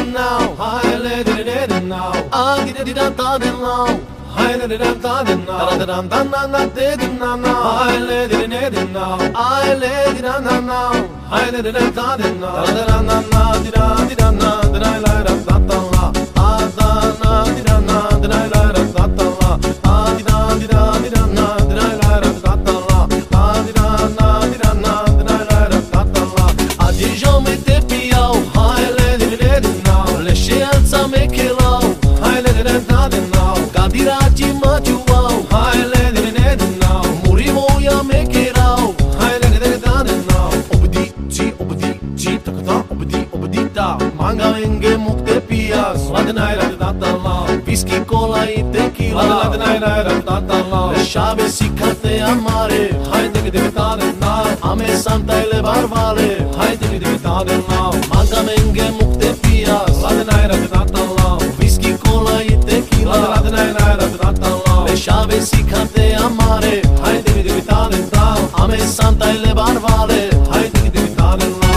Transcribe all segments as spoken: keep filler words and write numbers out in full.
now, hi le di di di now, ah di di da da di now, hi le di da da di now, da da da da da di di na na, hi le di di di now, hi le di da na now, hi le di da da di now, da da da na di da di da na, da la la da da da la, ah da na di da na, da la la da da da la, ah di da di da di da na, da la la da da da la, ah di da na di da na, da la la da da da la, ah di jo me te piau, hi le di di di now, le scienza me che lau, hi le di da da di now, gadiraci ma tu wow, hi le di di di now, murimo ya me che rau, hi le di da di now, obdi ci obdi ci takata obdi obdi da, manga venge mukte pias, la di na da da la, whisky cola e tequila, la di na da da la, le chave si carte amare, hi di di da di na, ame santa e le barbare, hi di di da di na, manga venge mukte pias, la di na da da la, whisky cola e tequila, la di na da da la, le chave si carte amare, hi di di da di na, ame santa e le barbare, hi di di da di na.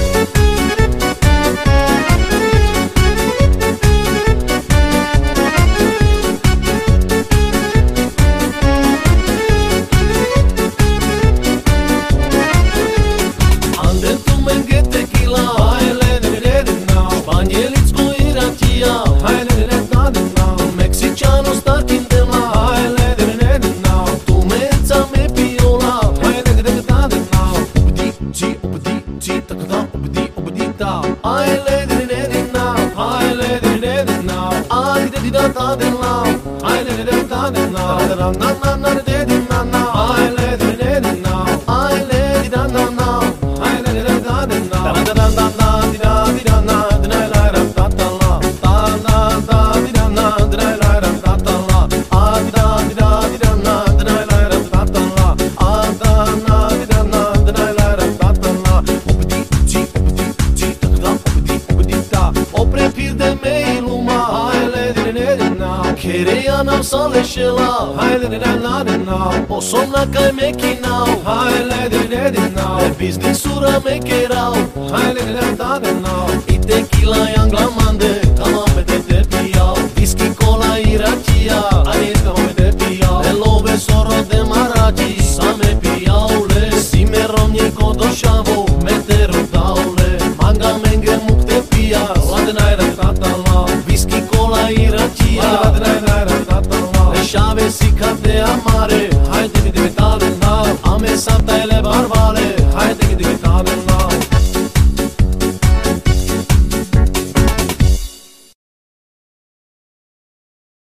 Queria não só deixar lá, hai le de na de now, o som na cai me que now, hai le de de now, é business sura me que rau, hai le de na de now, e tequila